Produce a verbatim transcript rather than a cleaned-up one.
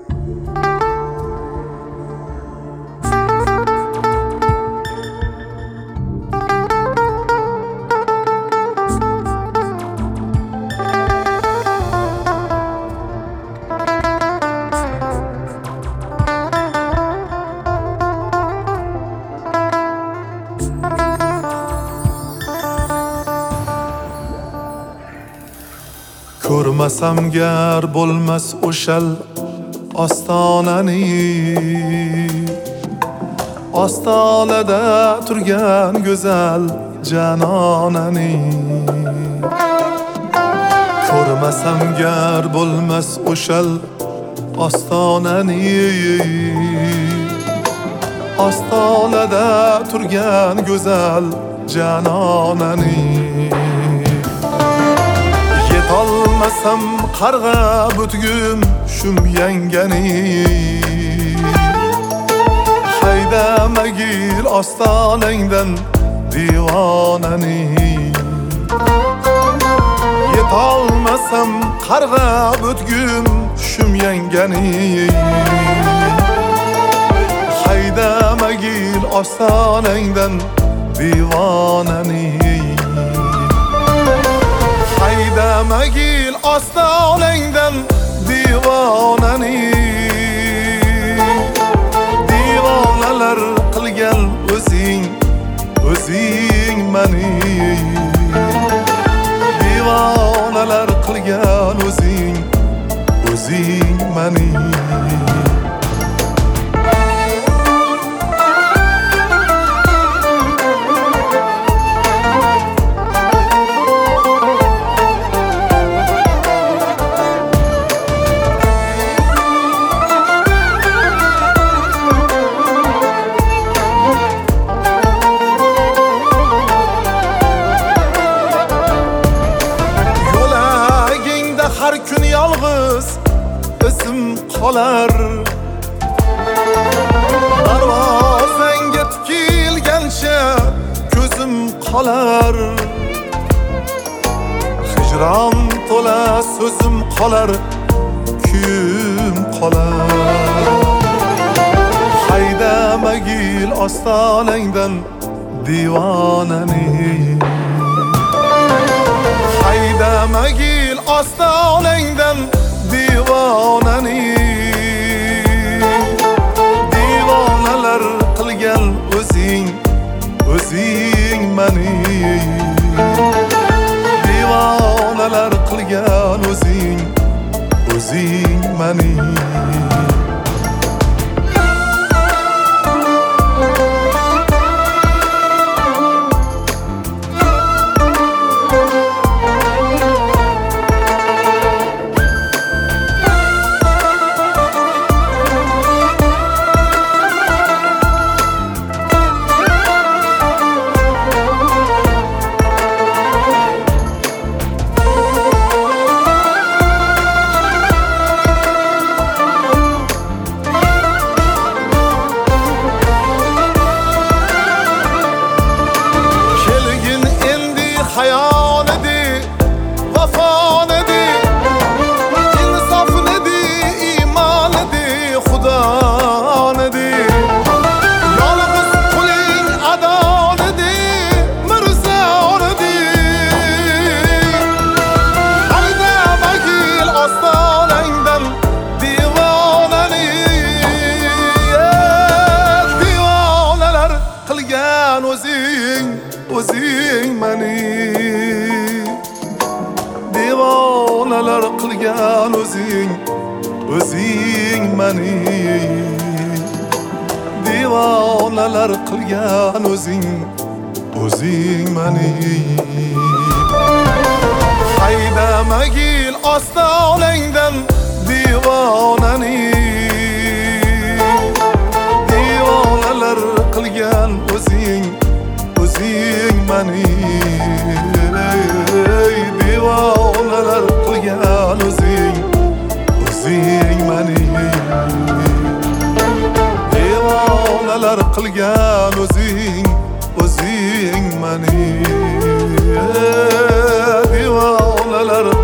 Ko'rmasam gar bo'lmas o'shal ostonani, ostonada turgan go'zal janonani. Ko'rmasam gar bo'lmas o'shal ostonani, ostonada turgan go'zal janonani. Yetolmasam qarg'a butgum shum yangani, haydamagil ostonangdan divonani. Yetolmasam qarg'a butgum shum yangani, haydamagil ostonangdan divonani. Haydamagil ostonangdan divonani. Divonalar qilgan o'zing, o'zing mani. Divonalar qilgan o'zing, o'zing mani. Har kun yolg'iz izim qolar, darvozangga tikilgancha ko'zim qolar. Hijron to'la so'zim qolar, kuyim qolar. Haydamagil ostonangdan divonani. Haydamagil ostonangdan divonani. Divonalar qilgan o'zing, o'zing mani. Divonalar qilgan o'zing, o'zing mani. Hayon edi, vafon edi, insof edi, iymon edi, xudon edi. Yolg'iz quling adon edi, mirzon edi. Haydamagil ostonangdan divonani. Divonalar qilgan o'zing, o'zing mani. Divonalar qilgan o'zing, o'zing mani. Divonalar qilgan o'zing, o'zing mani. Haydamagil ostonangdan divonani. Divonalar qilgan o'zing, o'zing mani. Divonalar qilgan o'zing, o'zing mani. Divonalar qilgan o'zing, o'zing mani. Divonalar